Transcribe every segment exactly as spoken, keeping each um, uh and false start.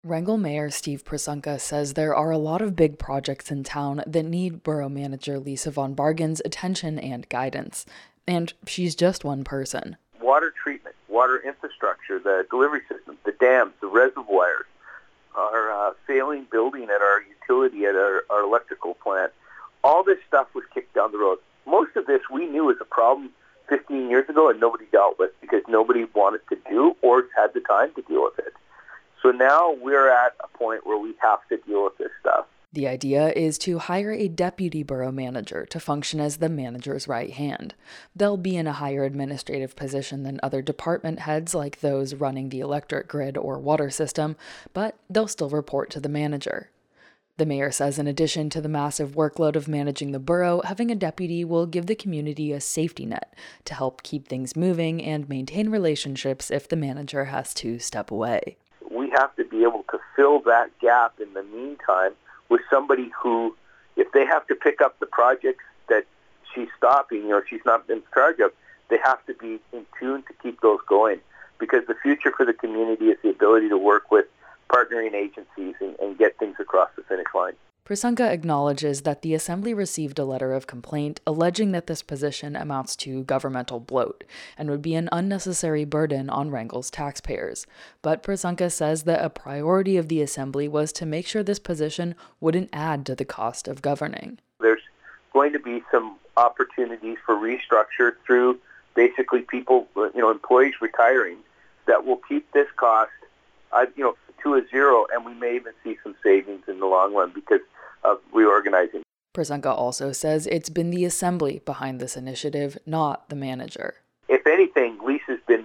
Wrangell Mayor Steve Prasunka says there are a lot of big projects in town that need Borough Manager Lisa Von Bargen's attention and guidance. And she's just one person. Water treatment, water infrastructure, the delivery systems, the dams, the reservoirs, our uh, failing building at our utility, at our, our electrical plant. All this stuff was kicked down the road. Most of this we knew was a problem fifteen years ago and nobody dealt with because nobody wanted to do or had the time to deal with it. So now we're at a point where we have to deal with this stuff. The idea is to hire a deputy borough manager to function as the manager's right hand. They'll be in a higher administrative position than other department heads like those running the electric grid or water system, but they'll still report to the manager. The mayor says in addition to the massive workload of managing the borough, having a deputy will give the community a safety net to help keep things moving and maintain relationships if the manager has to step away. We have to be able to fill that gap in the meantime with somebody who, if they have to pick up the projects that she's stopping or she's not in charge of, they have to be in tune to keep those going. Because the future for the community is the ability to work with partnering agencies and, and get things across the finish line. Prasunka acknowledges that the Assembly received a letter of complaint alleging that this position amounts to governmental bloat and would be an unnecessary burden on Wrangell's taxpayers. But Prasunka says that a priority of the Assembly was to make sure this position wouldn't add to the cost of governing. There's going to be some opportunities for restructure through basically people, you know, employees retiring that will keep this cost, uh, you know, to a zero, and we may even see some savings in the long run because of reorganizing. Prasunka also says it's been the Assembly behind this initiative, not the manager. If anything, Lisa's been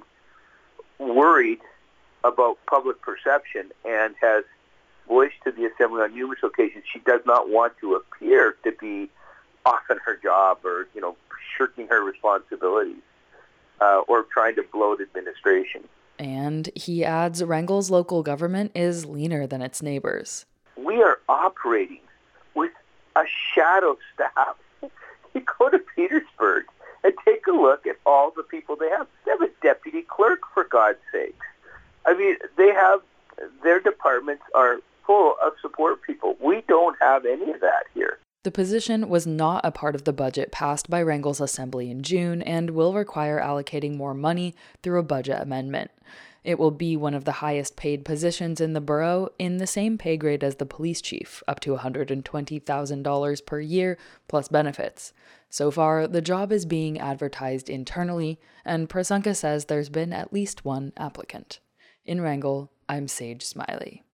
worried about public perception and has voiced to the Assembly on numerous occasions she does not want to appear to be off in her job or, you know, shirking her responsibilities uh, or trying to bloat administration. And he adds Wrangell's local government is leaner than its neighbors. We are operating with a shadow staff. You go to Petersburg and take a look at all the people they have. They have a deputy clerk, for God's sakes. I mean, they have, their departments are full of support people. We don't have any of that here. The position was not a part of the budget passed by Wrangell's Assembly in June and will require allocating more money through a budget amendment. It will be one of the highest paid positions in the borough, in the same pay grade as the police chief, up to one hundred twenty thousand dollars per year plus benefits. So far, the job is being advertised internally, and Prasunka says there's been at least one applicant. In Wrangell, I'm Sage Smiley.